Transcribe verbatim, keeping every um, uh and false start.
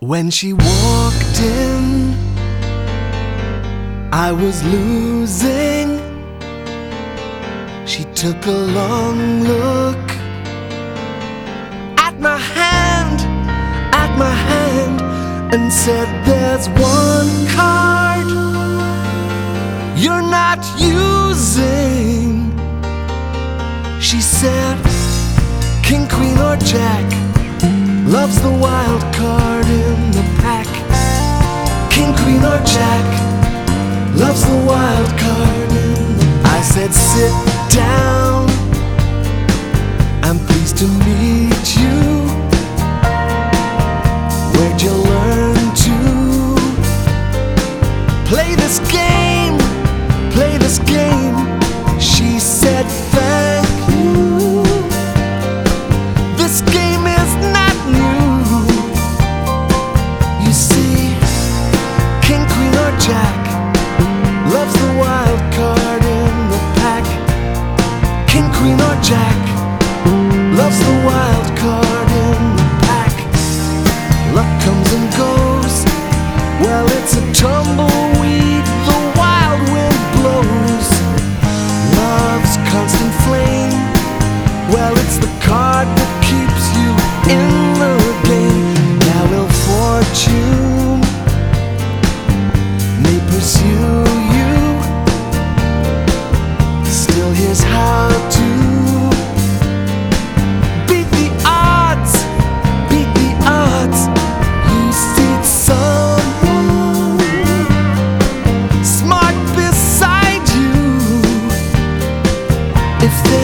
When she walked in, I was losing. She took a long look at my hand, at my hand, and said, "There's one card you're not using." She said, "King, queen, or jack, loves the wild card in the pack. King, queen, or jack, loves the wild card in the pack." I said, "Sit down, I'm pleased to meet you. Where'd you learn to play this game, play this game?" She said, "Thank you. This game is not new. You see, king, queen, or jack, loves the wild card in the pack. King, queen, or jack, loves the wild card in the pack. Luck comes and goes, well, it's a tumbleweed, the wild wind blows. Love's constant flame, well, it's the card that keeps you in the game. Now will fortune may pursue you, still here's how to beat the odds, beat the odds. You seek someone smart beside you. If they